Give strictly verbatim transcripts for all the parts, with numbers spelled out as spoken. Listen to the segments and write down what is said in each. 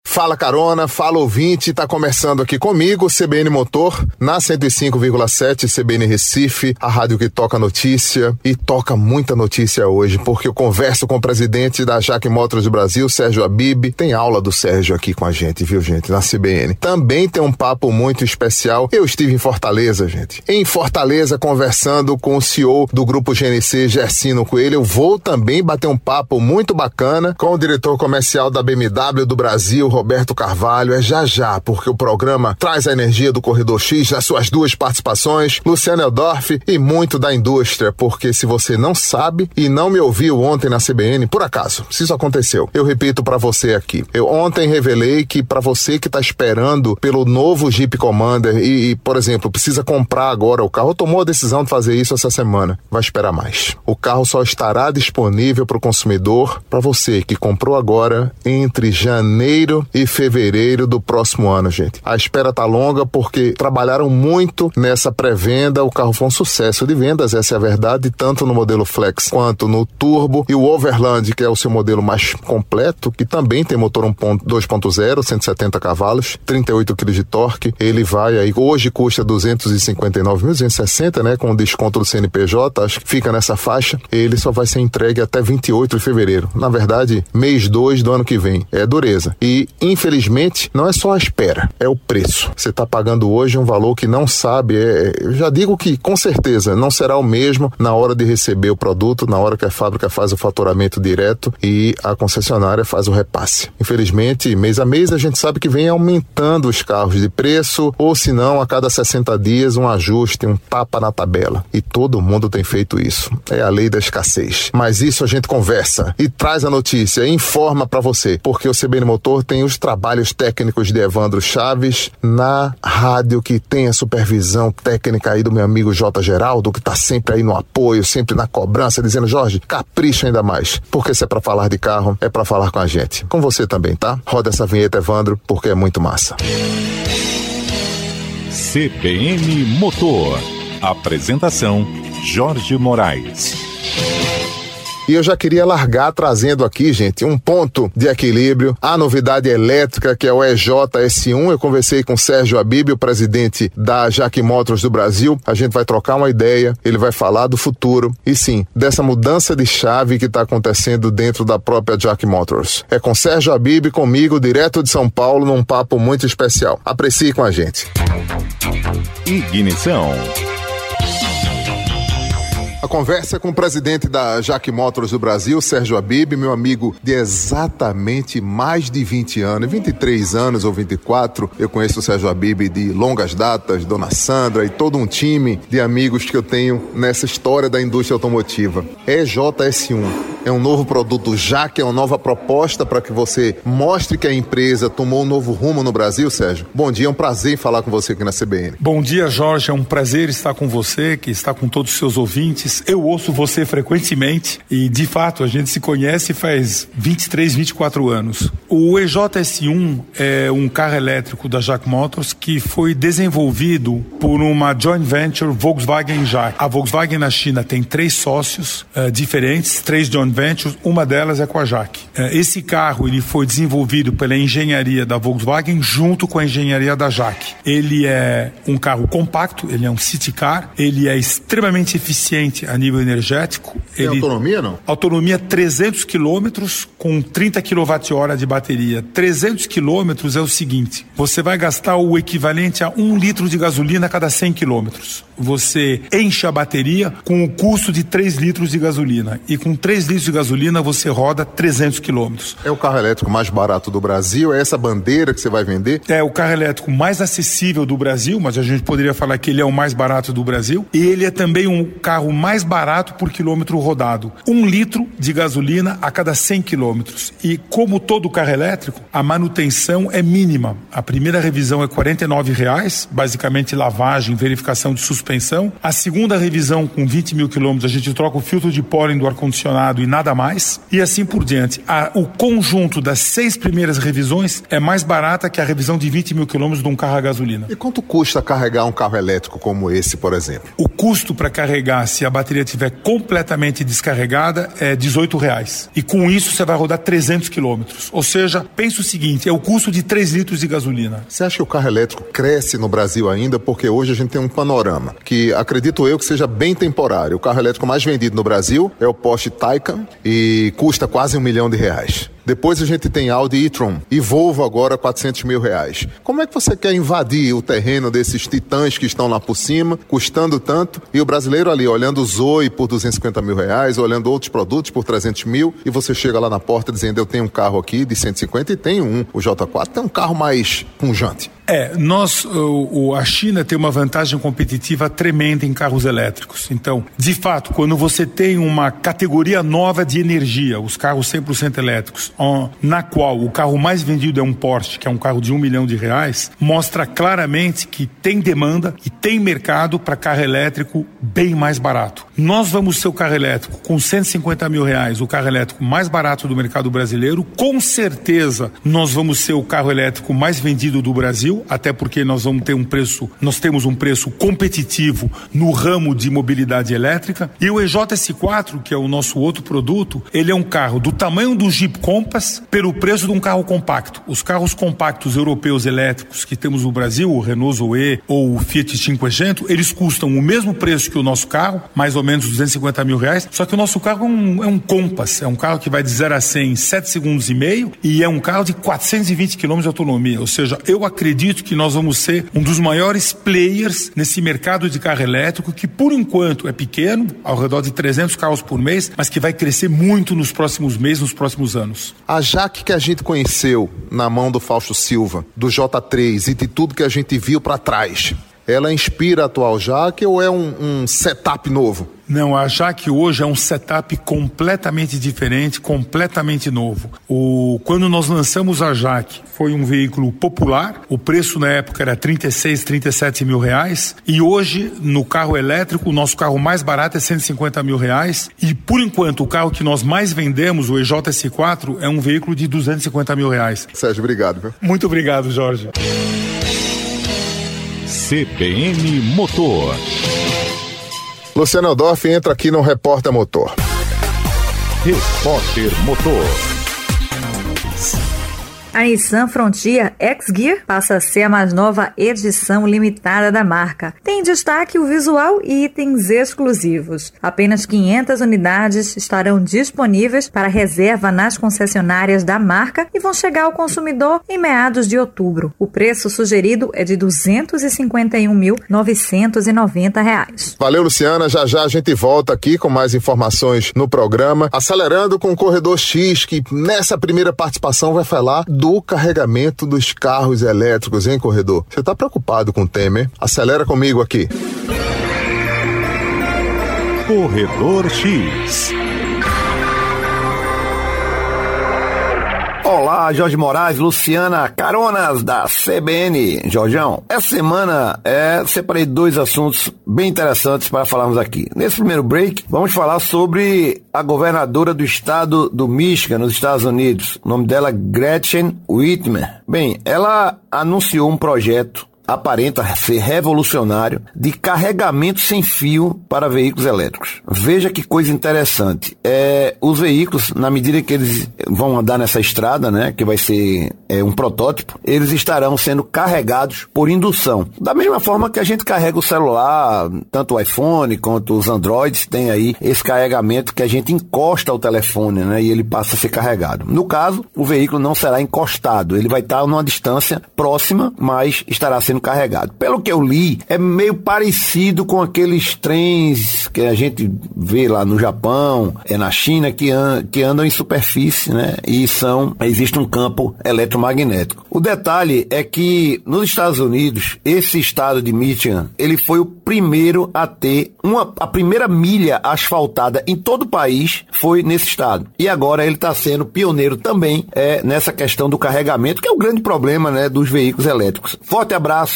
Fala carona, fala ouvinte, tá começando aqui comigo, C B N Motor, na cento e cinco vírgula sete, C B N Recife, a rádio que toca notícia e toca muita notícia hoje, porque eu converso com o presidente da Jaque Motors do Brasil, Sérgio Habib. Tem aula do Sérgio aqui com a gente, viu gente, na C B N. Também tem um papo muito especial. Eu estive em Fortaleza, gente. Em Fortaleza, conversando com o C E O do Grupo G N C, Gersino Coelho. Eu vou também bater um papo muito bacana com o diretor comercial da B M W do Brasil, Roberto Carvalho. É já já, porque o programa traz a energia do Corredor X nas suas duas participações, Luciano Eldorf e muito da indústria, porque se você não sabe e não me ouviu ontem na C B N, por acaso, se isso aconteceu, eu repito pra você aqui. Eu ontem revelei que pra você que tá esperando pelo novo Jeep Commander e, e, por exemplo, precisa comprar agora o carro, tomou a decisão de fazer isso essa semana, vai esperar mais. O carro só estará disponível pro consumidor, pra você que comprou agora entre janeiro e fevereiro do próximo ano, gente. A espera tá longa porque trabalharam muito nessa pré-venda, o carro foi um sucesso de vendas, essa é a verdade, tanto no modelo Flex quanto no Turbo, e o Overland, que é o seu modelo mais completo, que também tem motor dois ponto zero, cento e setenta cavalos, trinta e oito quilos de torque, ele vai aí, hoje custa duzentos e cinquenta e nove mil duzentos e sessenta, né, com o desconto do C N P J, acho que fica nessa faixa, ele só vai ser entregue até vinte e oito de fevereiro, na verdade, mês dois do ano que vem, é dureza, e infelizmente, não é só a espera, é o preço, você está pagando hoje um valor que não sabe, é, eu já digo que com certeza não será o mesmo na hora de receber o produto, na hora que a fábrica faz o faturamento direto e a concessionária faz o repasse. Infelizmente, mês a mês a gente sabe que vem aumentando os carros de preço, ou se não, a cada sessenta dias um ajuste, um tapa na tabela. E todo mundo tem feito isso. É a lei da escassez. Mas isso a gente conversa e traz a notícia, informa pra você, porque o C B N Motor tem os trabalhos técnicos de Evandro Chaves na rádio, que tem a supervisão técnica aí do meu amigo J. Geraldo, que tá sempre aí no apoio, sempre na cobrança, dizendo, Jorge, capricha ainda mais, porque se é pra falar de carro, é pra falar com a gente. Com você também, tá? Roda essa vinheta, Evandro, porque é muito massa. C B N Motor. Apresentação, Jorge Moraes. E eu já queria largar trazendo aqui, gente, um ponto de equilíbrio, a novidade elétrica, que é o E J S um. Eu conversei com o Sérgio Habib, o presidente da Jaque Motors do Brasil. A gente vai trocar uma ideia, ele vai falar do futuro e sim, dessa mudança de chave que está acontecendo dentro da própria Jaque Motors. É com Sérgio Habib, comigo, direto de São Paulo, num papo muito especial. Aprecie com a gente. Ignição. A conversa é com o presidente da Jaque Motors do Brasil, Sérgio Habib, meu amigo de exatamente mais de vinte anos, vinte e três anos ou vinte e quatro. Eu conheço o Sérgio Habib de longas datas, Dona Sandra e todo um time de amigos que eu tenho nessa história da indústria automotiva. E J S um é um novo produto Jaque, é uma nova proposta para que você mostre que a empresa tomou um novo rumo no Brasil, Sérgio. Bom dia, é um prazer falar com você aqui na C B N. Bom dia, Jorge, é um prazer estar com você, que está com todos os seus ouvintes. Eu ouço você frequentemente e, de fato, a gente se conhece faz vinte e três, vinte e quatro anos. O E J S um é um carro elétrico da Jaque Motors que foi desenvolvido por uma joint venture Volkswagen Jaque. A Volkswagen na China tem três sócios uh, diferentes, três joint ventures, uma delas é com a Jaque. Uh, esse carro ele foi desenvolvido pela engenharia da Volkswagen junto com a engenharia da Jaque. Ele é um carro compacto, ele é um city car, ele é extremamente eficiente a nível energético. Tem ele... autonomia, não? Autonomia trezentos quilômetros com trinta quilowatt-hora de bateria. trezentos quilômetros é o seguinte, você vai gastar o equivalente a um litro de gasolina a cada cem quilômetros. Você enche a bateria com o custo de três litros de gasolina. E com três litros de gasolina você roda trezentos quilômetros. É o carro elétrico mais barato do Brasil? É essa bandeira que você vai vender? É o carro elétrico mais acessível do Brasil, mas a gente poderia falar que ele é o mais barato do Brasil. E ele é também um carro mais barato por quilômetro rodado. Um litro de gasolina a cada cem quilômetros. E como todo carro elétrico, a manutenção é mínima. A primeira revisão é quarenta e nove reais, basicamente lavagem, verificação de suspensão. A segunda revisão, com vinte mil quilômetros, a gente troca o filtro de pólen do ar-condicionado e nada mais. E assim por diante. A, o conjunto das seis primeiras revisões é mais barata que a revisão de vinte mil quilômetros de um carro a gasolina. E quanto custa carregar um carro elétrico como esse, por exemplo? O custo para carregar, se a bateria estiver completamente descarregada, é dezoito reais. E com isso você vai rodar trezentos quilômetros. Ou seja, pensa o seguinte, é o custo de três litros de gasolina. Você acha que o carro elétrico cresce no Brasil ainda? Porque hoje a gente tem um panorama que acredito eu que seja bem temporário. O carro elétrico mais vendido no Brasil é o Porsche Taycan e custa quase um milhão de reais. Depois a gente tem Audi e-tron e Volvo agora quatrocentos mil reais. Como é que você quer invadir o terreno desses titãs que estão lá por cima, custando tanto, e o brasileiro ali olhando o Zoe por duzentos e cinquenta mil reais, olhando outros produtos por trezentos mil, e você chega lá na porta dizendo, eu tenho um carro aqui de cento e cinquenta e tenho um, o J quatro tem um carro mais pujante. É, nós, o, a China tem uma vantagem competitiva tremenda em carros elétricos. Então, de fato, quando você tem uma categoria nova de energia, os carros cem por cento elétricos, na qual o carro mais vendido é um Porsche, que é um carro de um milhão de reais, mostra claramente que tem demanda e tem mercado para carro elétrico bem mais barato. Nós vamos ser o carro elétrico com cento e cinquenta mil reais, o carro elétrico mais barato do mercado brasileiro. Com certeza, nós vamos ser o carro elétrico mais vendido do Brasil, até porque nós vamos ter um preço, nós temos um preço competitivo no ramo de mobilidade elétrica. E o E J S quatro, que é o nosso outro produto, ele é um carro do tamanho do Jeep Compass pelo preço de um carro compacto. Os carros compactos europeus elétricos que temos no Brasil, o Renault Zoe ou o Fiat cinquecento, eles custam o mesmo preço que o nosso carro, mais ou menos duzentos e cinquenta mil reais, só que o nosso carro é um, é um Compass, é um carro que vai de zero a cem em sete segundos e meio e é um carro de quatrocentos e vinte quilômetros de autonomia. Ou seja, eu acredito que nós vamos ser um dos maiores players nesse mercado de carro elétrico, que por enquanto é pequeno, ao redor de trezentos carros por mês, mas que vai crescer muito nos próximos meses, nos próximos anos. A Jaque que a gente conheceu na mão do Fausto Silva, do J três e de tudo que a gente viu para trás, ela inspira a atual Jaque ou é um, um setup novo? Não, a Jaque hoje é um setup completamente diferente, completamente novo. O, quando nós lançamos a Jaque, foi um veículo popular, o preço na época era trinta e seis, trinta e sete mil reais, e hoje, no carro elétrico, o nosso carro mais barato é cento e cinquenta mil reais, e por enquanto, o carro que nós mais vendemos, o E J S quatro, é um veículo de duzentos e cinquenta mil reais. Sérgio, obrigado. Viu? Muito obrigado, Jorge. C B N Motor. Luciano Eldorf entra aqui no Repórter Motor. Repórter Motor. A Nissan Frontier X-Gear passa a ser a mais nova edição limitada da marca. Tem em destaque o visual e itens exclusivos. Apenas quinhentas unidades estarão disponíveis para reserva nas concessionárias da marca e vão chegar ao consumidor em meados de outubro. O preço sugerido é de duzentos e cinquenta e um mil novecentos e noventa reais. Valeu, Luciana. Já já a gente volta aqui com mais informações no programa. Acelerando com o Corredor X, que nessa primeira participação vai falar do carregamento dos carros elétricos, hein, Corredor? Você tá preocupado com o Temer? Acelera comigo aqui. Corredor X. Olá, Jorge Moraes, Luciana, caronas da C B N. Jorjão, essa semana é, separei dois assuntos bem interessantes para falarmos aqui. Nesse primeiro break, vamos falar sobre a governadora do estado do Michigan, nos Estados Unidos. O nome dela é Gretchen Whitmer. Bem, ela anunciou um projeto, aparenta ser revolucionário, de carregamento sem fio para veículos elétricos. Veja que coisa interessante. É, os veículos, na medida que eles vão andar nessa estrada, né, que vai ser é, um protótipo, eles estarão sendo carregados por indução. Da mesma forma que a gente carrega o celular, tanto o iPhone quanto os Androids, tem aí esse carregamento que a gente encosta o telefone, né, e ele passa a ser carregado. No caso, o veículo não será encostado, ele vai estar numa distância próxima, mas estará sendo carregado. Pelo que eu li, é meio parecido com aqueles trens que a gente vê lá no Japão, é na China, que, an- que andam em superfície, né? E são, existe um campo eletromagnético. O detalhe é que nos Estados Unidos, esse estado de Michigan, ele foi o primeiro a ter uma, a primeira milha asfaltada em todo o país foi nesse estado. E agora ele está sendo pioneiro também é, nessa questão do carregamento, que é o grande problema, né, dos veículos elétricos. Forte abraço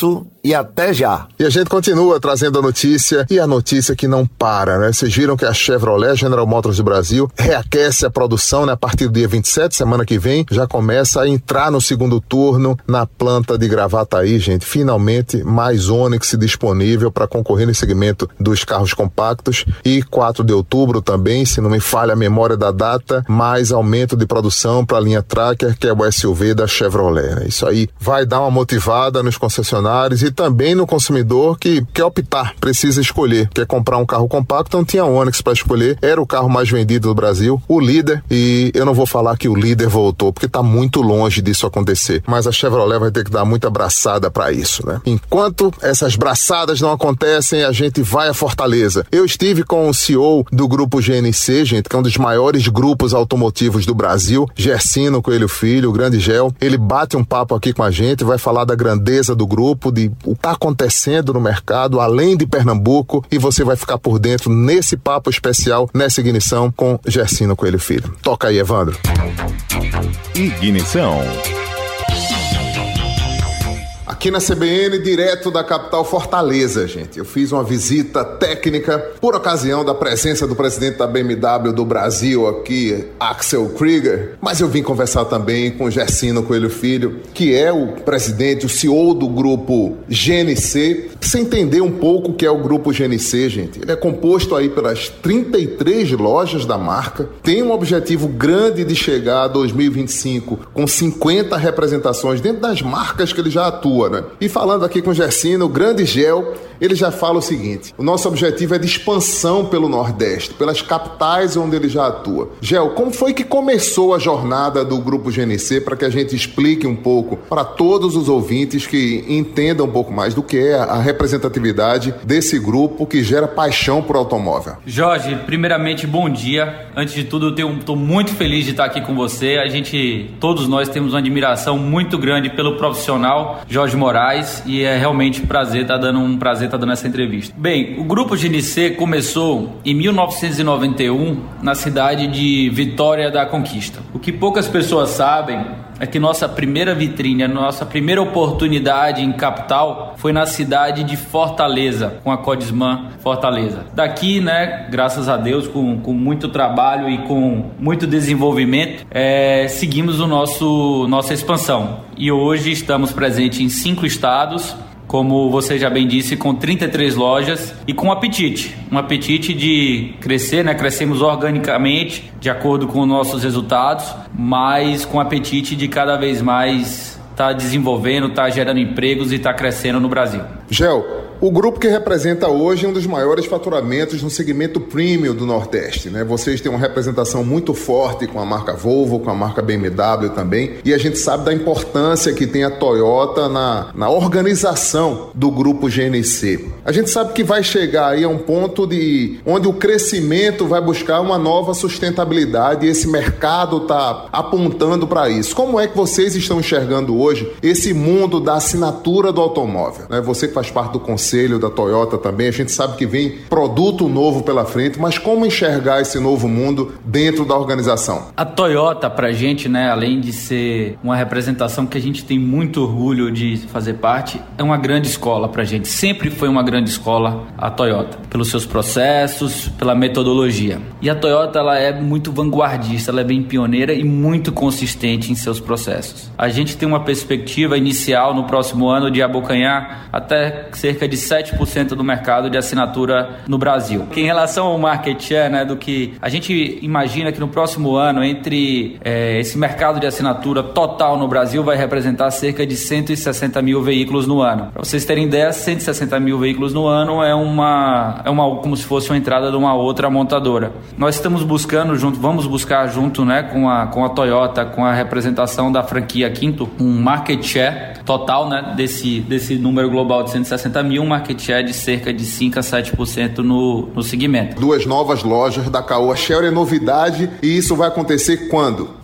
e até já. E a gente continua trazendo a notícia, e a notícia que não para, né? Vocês viram que a Chevrolet, General Motors do Brasil, reaquece a produção, né? A partir do dia vinte e sete, semana que vem, já começa a entrar no segundo turno na planta de Gravataí, gente. Finalmente, mais Onix disponível para concorrer no segmento dos carros compactos. E quatro de outubro também, se não me falha a memória da data, mais aumento de produção para a linha Tracker, que é o S U V da Chevrolet, né? Isso aí vai dar uma motivada nos concessionários e também no consumidor que quer optar, precisa escolher, quer comprar um carro compacto, não tinha Onix para escolher, era o carro mais vendido do Brasil, o líder, e eu não vou falar que o líder voltou, porque está muito longe disso acontecer, mas a Chevrolet vai ter que dar muita braçada para isso, né? Enquanto essas braçadas não acontecem, a gente vai a Fortaleza. Eu estive com o C E O do grupo G N C, gente, que é um dos maiores grupos automotivos do Brasil, Gersino Coelho Filho, o grande Gel. Ele bate um papo aqui com a gente, vai falar da grandeza do grupo, de o que está acontecendo no mercado, além de Pernambuco, e você vai ficar por dentro nesse papo especial, nessa ignição com Gersino Coelho Filho. Toca aí, Evandro. Ignição. Aqui na C B N, direto da capital Fortaleza, gente. Eu fiz uma visita técnica por ocasião da presença do presidente da B M W do Brasil aqui, Axel Krieger. Mas eu vim conversar também com Gersino Coelho Filho, que é o presidente, o C E O do grupo G N C. Pra você entender um pouco o que é o grupo G N C, gente, ele é composto aí pelas trinta e três lojas da marca. Tem um objetivo grande de chegar a dois mil e vinte e cinco com cinquenta representações dentro das marcas que ele já atua, né? E falando aqui com o Gersino, o grande Gel, ele já fala o seguinte: o nosso objetivo é de expansão pelo Nordeste, pelas capitais onde ele já atua. Gel, como foi que começou a jornada do Grupo G N C, para que a gente explique um pouco para todos os ouvintes que entendam um pouco mais do que é a representatividade desse grupo que gera paixão por automóvel? Jorge, primeiramente, bom dia. Antes de tudo, eu estou muito feliz de estar aqui com você. A gente, todos nós temos uma admiração muito grande pelo profissional Jorge Moraes, e é realmente um prazer estar dando um prazer estar dando essa entrevista. Bem, o Grupo G N C começou em mil novecentos e noventa e um na cidade de Vitória da Conquista. O que poucas pessoas sabem é que nossa primeira vitrine, a nossa primeira oportunidade em capital foi na cidade de Fortaleza, com a Codisman Fortaleza. Daqui, né, graças a Deus, com, com muito trabalho e com muito desenvolvimento, é, seguimos o nosso, nossa expansão. E hoje estamos presentes em cinco estados, como você já bem disse, com trinta e três lojas e com apetite, um apetite de crescer, né? Crescemos organicamente, de acordo com nossos resultados, mas com apetite de cada vez mais estar tá desenvolvendo, estar tá gerando empregos e estar tá crescendo no Brasil. Gel, o grupo que representa hoje um dos maiores faturamentos no segmento premium do Nordeste, né? Vocês têm uma representação muito forte com a marca Volvo, com a marca B M W também, e a gente sabe da importância que tem a Toyota na, na organização do grupo G N C. A gente sabe que vai chegar aí a um ponto de onde o crescimento vai buscar uma nova sustentabilidade, e esse mercado está apontando para isso. Como é que vocês estão enxergando hoje esse mundo da assinatura do automóvel, né? Você que faz parte do conselho da Toyota também, a gente sabe que vem produto novo pela frente, mas como enxergar esse novo mundo dentro da organização? A Toyota, pra gente, né, além de ser uma representação que a gente tem muito orgulho de fazer parte, é uma grande escola pra gente. Sempre foi uma grande escola a Toyota, pelos seus processos, pela metodologia. E a Toyota, ela é muito vanguardista, ela é bem pioneira e muito consistente em seus processos. A gente tem uma perspectiva inicial no próximo ano de abocanhar até cerca de sete por cento do mercado de assinatura no Brasil. Em relação ao market share, né, do que a gente imagina que no próximo ano, entre é, esse mercado de assinatura total no Brasil vai representar cerca de cento e sessenta mil veículos no ano. Para vocês terem ideia, cento e sessenta mil veículos no ano é uma, é uma como se fosse uma entrada de uma outra montadora. Nós estamos buscando junto, vamos buscar junto, né, com a, com a Toyota, com a representação da franquia Quinto, um market share total, né, desse, desse número global de cento e sessenta mil, um market share de cerca de cinco a sete por cento no, no segmento. Duas novas lojas da Caoa Chery é novidade, e isso vai acontecer quando?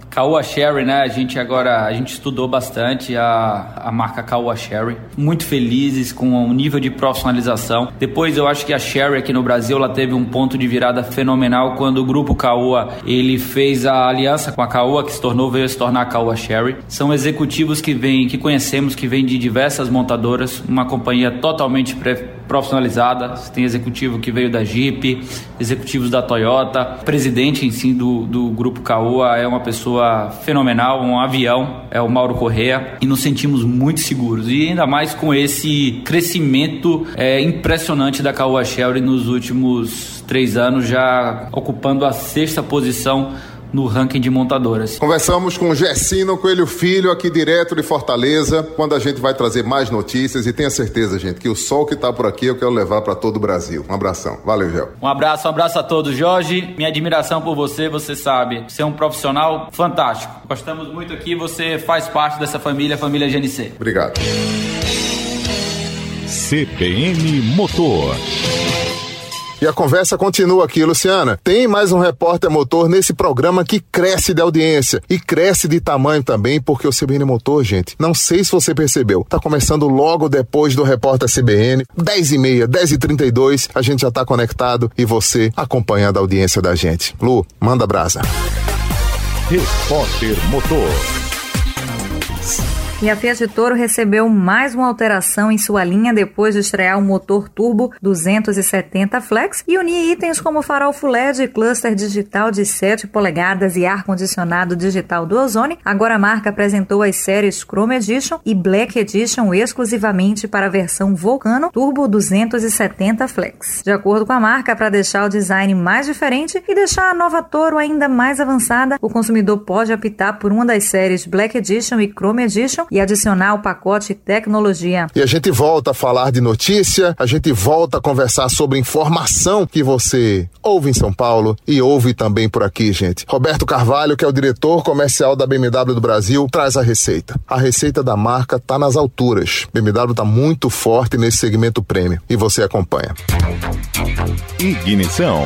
Caoa Chery, né? A gente agora, a gente estudou bastante a, a marca Caoa Chery. Muito felizes com o nível de profissionalização. Depois eu acho que a Chery aqui no Brasil, ela teve um ponto de virada fenomenal quando o grupo Caoa, ele fez a aliança com a Caoa, que se tornou, veio a se tornar a Caoa Chery. São executivos que vêm, que conhecemos, que vêm de diversas montadoras, uma companhia totalmente pre- profissionalizada. Tem executivo que veio da Jeep, executivos da Toyota, o presidente em si do, do grupo Caoa é uma pessoa fenomenal, um avião, é o Mauro Corrêa, e nos sentimos muito seguros, e ainda mais com esse crescimento é, impressionante da Caoa Chery nos últimos três anos, já ocupando a sexta posição no ranking de montadoras. Conversamos com Gessino Coelho Filho, aqui direto de Fortaleza, quando a gente vai trazer mais notícias, e tenha certeza, gente, que o sol que tá por aqui eu quero levar para todo o Brasil. Um abração. Valeu, Gel. Um abraço, um abraço a todos. Jorge, minha admiração por você, você sabe, você é um profissional fantástico. Gostamos muito aqui, você faz parte dessa família, a família G N C. Obrigado. C B N Motor. E a conversa continua aqui, Luciana. Tem mais um repórter motor nesse programa que cresce de audiência e cresce de tamanho também, porque o C B N Motor, gente, não sei se você percebeu, tá começando logo depois do repórter C B N, dez e meia, dez e trinta e dois, a gente já tá conectado e você acompanhando a audiência da gente. Lu, manda brasa. Repórter Motor. E a Fiat Toro recebeu mais uma alteração em sua linha depois de estrear o motor turbo duzentos e setenta Flex e unir itens como farol Full L E D, cluster digital de sete polegadas e ar-condicionado digital do Ozone. Agora a marca apresentou as séries Chrome Edition e Black Edition exclusivamente para a versão Vulcano Turbo duzentos e setenta Flex. De acordo com a marca, para deixar o design mais diferente e deixar a nova Toro ainda mais avançada, o consumidor pode optar por uma das séries Black Edition e Chrome Edition e adicionar o pacote tecnologia. E a gente volta a falar de notícia, a gente volta a conversar sobre informação que você ouve em São Paulo e ouve também por aqui, gente. Roberto Carvalho, que é o diretor comercial da B M W do Brasil, traz a receita. A receita da marca tá nas alturas. B M W tá muito forte nesse segmento premium e você acompanha. Ignição.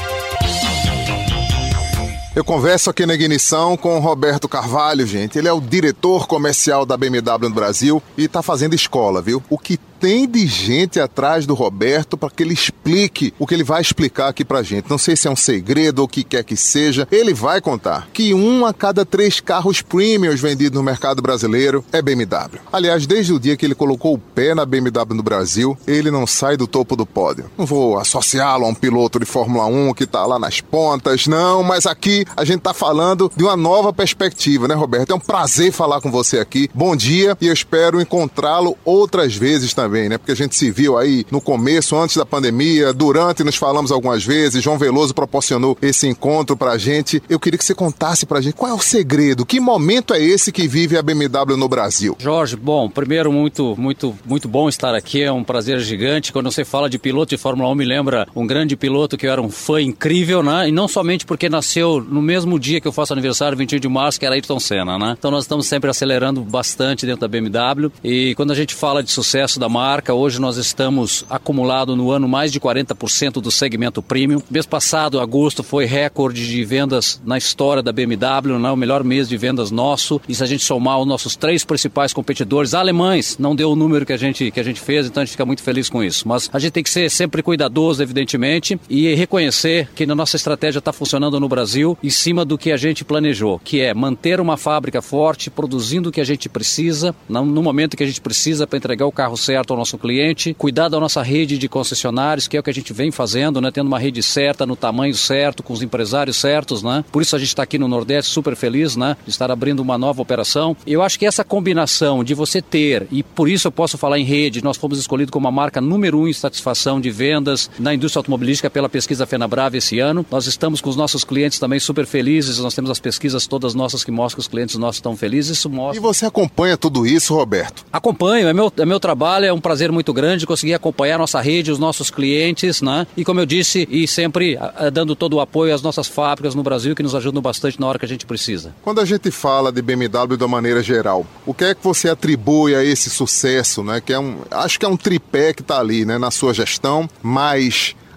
Eu converso aqui na Ignição com o Roberto Carvalho, gente. Ele é o diretor comercial da B M W no Brasil e tá fazendo escola, viu? O que tem de gente atrás do Roberto para que ele explique o que ele vai explicar aqui pra gente. Não sei se é um segredo ou o que quer que seja. Ele vai contar que um a cada três carros premiums vendidos no mercado brasileiro é B M W. Aliás, desde o dia que ele colocou o pé na B M W no Brasil, ele não sai do topo do pódio. Não vou associá-lo a um piloto de Fórmula um que tá lá nas pontas, não, mas aqui a gente tá falando de uma nova perspectiva, né, Roberto? É um prazer falar com você aqui. Bom dia e eu espero encontrá-lo outras vezes também, né? Porque a gente se viu aí no começo, antes da pandemia, durante nos falamos algumas vezes, João Veloso proporcionou esse encontro pra gente. Eu queria que você contasse pra gente qual é o segredo, que momento é esse que vive a B M W no Brasil? Jorge, bom, primeiro muito, muito, muito bom estar aqui, é um prazer gigante. Quando você fala de piloto de Fórmula um, me lembra um grande piloto que eu era um fã incrível, né? E não somente porque nasceu no mesmo dia que eu faço aniversário, vinte e um de março, que era Ayrton Senna, né? Então nós estamos sempre acelerando bastante dentro da B M W e quando a gente fala de sucesso da marca, hoje nós estamos acumulado no ano mais de quarenta por cento do segmento premium. Mês passado, agosto, foi recorde de vendas na história da B M W, né? O melhor mês de vendas nosso. E se a gente somar os nossos três principais competidores alemães, não deu o número que a gente, que a gente fez, então a gente fica muito feliz com isso. Mas a gente tem que ser sempre cuidadoso, evidentemente, e reconhecer que a nossa estratégia está funcionando no Brasil em cima do que a gente planejou, que é manter uma fábrica forte, produzindo o que a gente precisa, no momento que a gente precisa para entregar o carro certo ao nosso cliente, cuidar da nossa rede de concessionários, que é o que a gente vem fazendo, né? Tendo uma rede certa, no tamanho certo, com os empresários certos, né? Por isso a gente está aqui no Nordeste super feliz, né? De estar abrindo uma nova operação. Eu acho que essa combinação de você ter, e por isso eu posso falar em rede, nós fomos escolhidos como a marca número um em satisfação de vendas na indústria automobilística pela pesquisa FenaBrave esse ano. Nós estamos com os nossos clientes também super felizes, nós temos as pesquisas todas nossas que mostram que os clientes nossos estão felizes. Isso mostra... E você acompanha tudo isso, Roberto? Acompanho, é meu, é meu trabalho, é um prazer muito grande conseguir acompanhar a nossa rede, os nossos clientes, né? E como eu disse, e sempre a, dando todo o apoio às nossas fábricas no Brasil, que nos ajudam bastante na hora que a gente precisa. Quando a gente fala de B M W de uma maneira geral, o que é que você atribui a esse sucesso, né? Que é um, acho que é um tripé que está ali, né? Na sua gestão, mas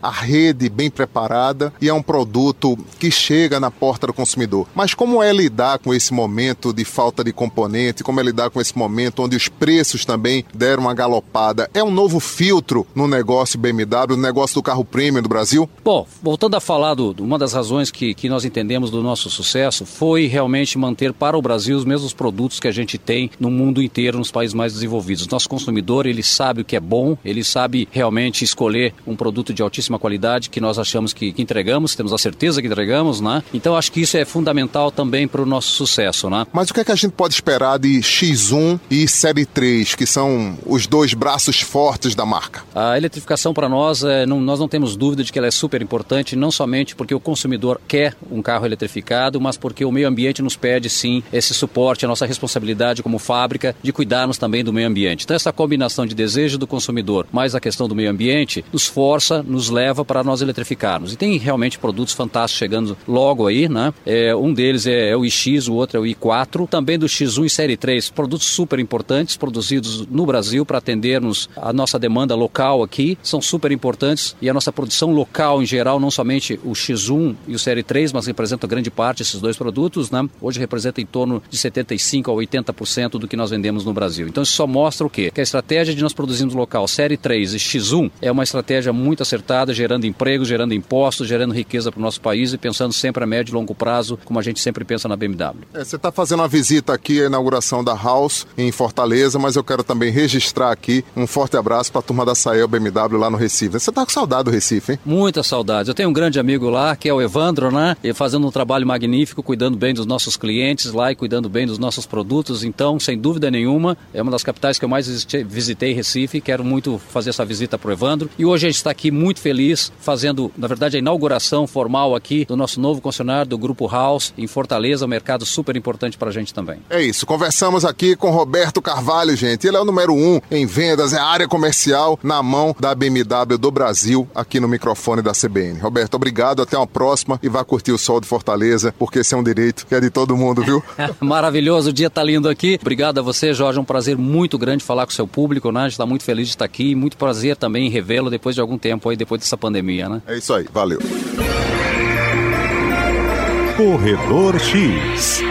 a rede bem preparada e é um produto que chega na porta do consumidor. Mas como é lidar com esse momento de falta de componente, como é lidar com esse momento onde os preços também deram uma galopada? É um novo filtro no negócio B M W, no negócio do carro premium do Brasil? Bom, voltando a falar, do, uma das razões que, que nós entendemos do nosso sucesso foi realmente manter para o Brasil os mesmos produtos que a gente tem no mundo inteiro, nos países mais desenvolvidos. Nosso consumidor, ele sabe o que é bom, ele sabe realmente escolher um produto de altíssima qualidade que nós achamos que, que entregamos, temos a certeza que entregamos, né? Então acho que isso é fundamental também para o nosso sucesso, né? Mas o que é que a gente pode esperar de X um e Série três, que são os dois braços fortes da marca? A eletrificação para nós, é, não, nós não temos dúvida de que ela é super importante, não somente porque o consumidor quer um carro eletrificado, mas porque o meio ambiente nos pede sim esse suporte, a nossa responsabilidade como fábrica de cuidarmos também do meio ambiente. Então essa combinação de desejo do consumidor mais a questão do meio ambiente nos força, nos leva para nós eletrificarmos. E tem realmente produtos fantásticos chegando logo aí, né? É, um deles é, é o i X, o outro é o i quatro, também do X um e Série três, produtos super importantes, produzidos no Brasil para atendermos a nossa demanda local aqui, são super importantes e a nossa produção local em geral, não somente o X um e o Série três, mas representam grande parte esses dois produtos, né? Hoje representa em torno de setenta e cinco a oitenta por cento do que nós vendemos no Brasil. Então isso só mostra o quê? Que a estratégia de nós produzirmos local Série três e X um é uma estratégia muito acertada, gerando emprego, gerando impostos, gerando riqueza para o nosso país e pensando sempre a médio e longo prazo, como a gente sempre pensa na B M W. É, você está fazendo uma visita aqui à inauguração da House em Fortaleza, mas eu quero também registrar aqui um forte abraço para a turma da Sael B M W lá no Recife. Você está com saudade do Recife, hein? Muita saudade. Eu tenho um grande amigo lá, que é o Evandro, né? Ele fazendo um trabalho magnífico, cuidando bem dos nossos clientes lá e cuidando bem dos nossos produtos. Então, sem dúvida nenhuma, é uma das capitais que eu mais visitei, Recife. Quero muito fazer essa visita para o Evandro. E hoje a gente está aqui muito feliz, fazendo, na verdade, a inauguração formal aqui do nosso novo concessionário do Grupo House em Fortaleza, um mercado super importante para a gente também. É isso, conversamos aqui com Roberto Carvalho, gente. Ele é o número um em vendas, é a área comercial na mão da B M W do Brasil, aqui no microfone da C B N. Roberto, obrigado, até uma próxima e vá curtir o sol de Fortaleza, porque esse é um direito que é de todo mundo, viu? Maravilhoso, o dia tá lindo aqui. Obrigado a você, Jorge, é um prazer muito grande falar com o seu público, né? A gente tá muito feliz de estar aqui, muito prazer também em revê-lo depois de algum tempo aí, depois dessa pandemia, né? É isso aí, valeu. Corredor X.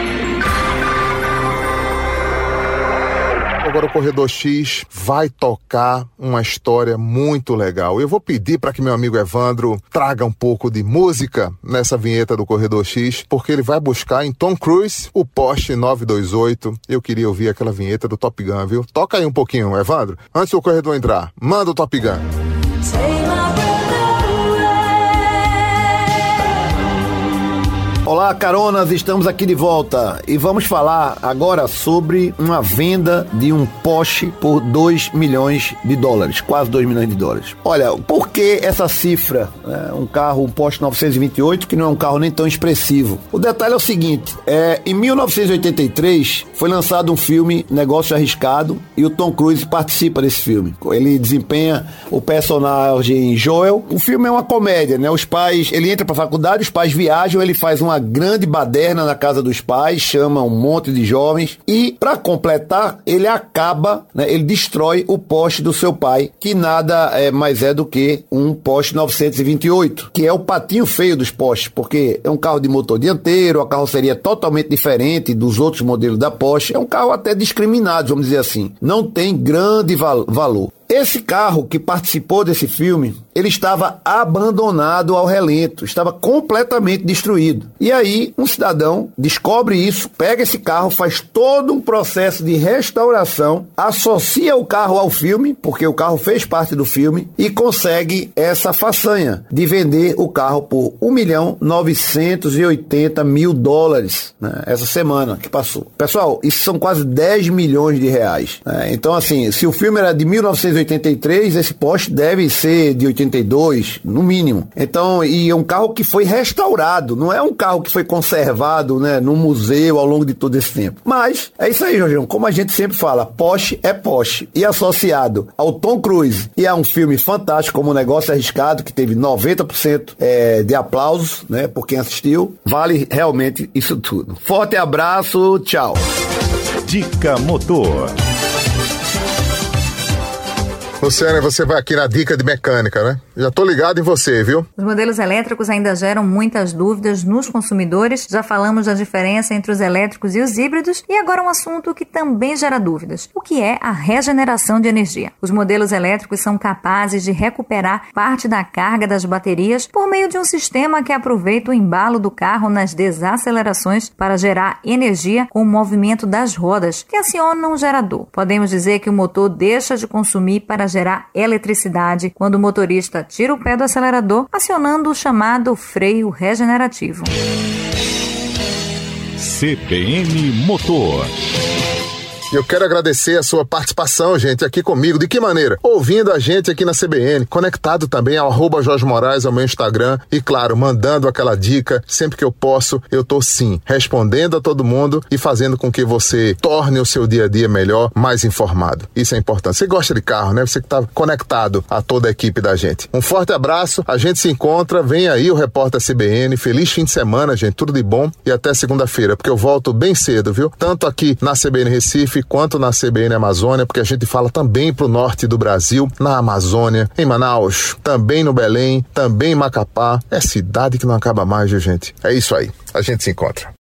Agora o Corredor X vai tocar uma história muito legal. Eu vou pedir para que meu amigo Evandro traga um pouco de música nessa vinheta do Corredor X, porque ele vai buscar em Tom Cruise o Porsche nove dois oito. Eu queria ouvir aquela vinheta do Top Gun, viu? Toca aí um pouquinho, Evandro. Antes do corredor entrar, manda o Top Gun. Olá, caronas, estamos aqui de volta e vamos falar agora sobre uma venda de um Porsche por dois milhões de dólares, quase dois milhões de dólares. Olha, por que essa cifra? É um carro, um Porsche novecentos e vinte e oito, que não é um carro nem tão expressivo. O detalhe é o seguinte, é, em mil novecentos e oitenta e três foi lançado um filme, Negócio Arriscado, e o Tom Cruise participa desse filme. Ele desempenha o personagem Joel. O filme é uma comédia, né? Os pais, ele entra pra faculdade, os pais viajam, ele faz uma grande baderna na casa dos pais, chama um monte de jovens e, para completar, ele acaba, né, ele destrói o Porsche do seu pai, que nada é, mais é do que um Porsche novecentos e vinte e oito, que é o patinho feio dos Porsche, porque é um carro de motor dianteiro, a carroceria é totalmente diferente dos outros modelos da Porsche, é um carro até discriminado, vamos dizer assim, não tem grande val- valor. Esse carro que participou desse filme, ele estava abandonado ao relento, estava completamente destruído. E aí, um cidadão descobre isso, pega esse carro, faz todo um processo de restauração, associa o carro ao filme, porque o carro fez parte do filme, e consegue essa façanha de vender o carro por um milhão novecentos e oitenta mil dólares, né, essa semana que passou. Pessoal, isso são quase dez milhões de reais. Né? Então, assim, se o filme era de mil novecentos e oitenta e três, esse Porsche deve ser de oitenta e dois, no mínimo. Então, e é um carro que foi restaurado, não é um carro que foi conservado, né, no museu ao longo de todo esse tempo. Mas, é isso aí, Jorgeão, como a gente sempre fala, Porsche é Porsche. E associado ao Tom Cruise e a um filme fantástico como O Negócio Arriscado, que teve noventa por cento é, de aplausos, né, por quem assistiu, vale realmente isso tudo. Forte abraço, tchau. Dica Motor. Luciana, você vai aqui na dica de mecânica, né? Já tô ligado em você, viu? Os modelos elétricos ainda geram muitas dúvidas nos consumidores. Já falamos da diferença entre os elétricos e os híbridos. E agora um assunto que também gera dúvidas. O que é a regeneração de energia? Os modelos elétricos são capazes de recuperar parte da carga das baterias por meio de um sistema que aproveita o embalo do carro nas desacelerações para gerar energia com o movimento das rodas, que acionam um gerador. Podemos dizer que o motor deixa de consumir para gerar eletricidade quando o motorista tira o pé do acelerador, acionando o chamado freio regenerativo. C B N Motor. E eu quero agradecer a sua participação, gente, aqui comigo. De que maneira? Ouvindo a gente aqui na C B N, conectado também ao arroba Jorge Moraes, ao meu Instagram, e claro, mandando aquela dica, sempre que eu posso, eu tô sim, respondendo a todo mundo e fazendo com que você torne o seu dia a dia melhor, mais informado. Isso é importante. Você gosta de carro, né? Você que tá conectado a toda a equipe da gente. Um forte abraço, a gente se encontra, vem aí o Repórter C B N, feliz fim de semana, gente, tudo de bom e até segunda-feira, porque eu volto bem cedo, viu? Tanto aqui na C B N Recife, quanto na C B N Amazônia, porque a gente fala também pro norte do Brasil, na Amazônia, em Manaus, também no Belém, também em Macapá. É cidade que não acaba mais, viu, gente? É isso aí. A gente se encontra.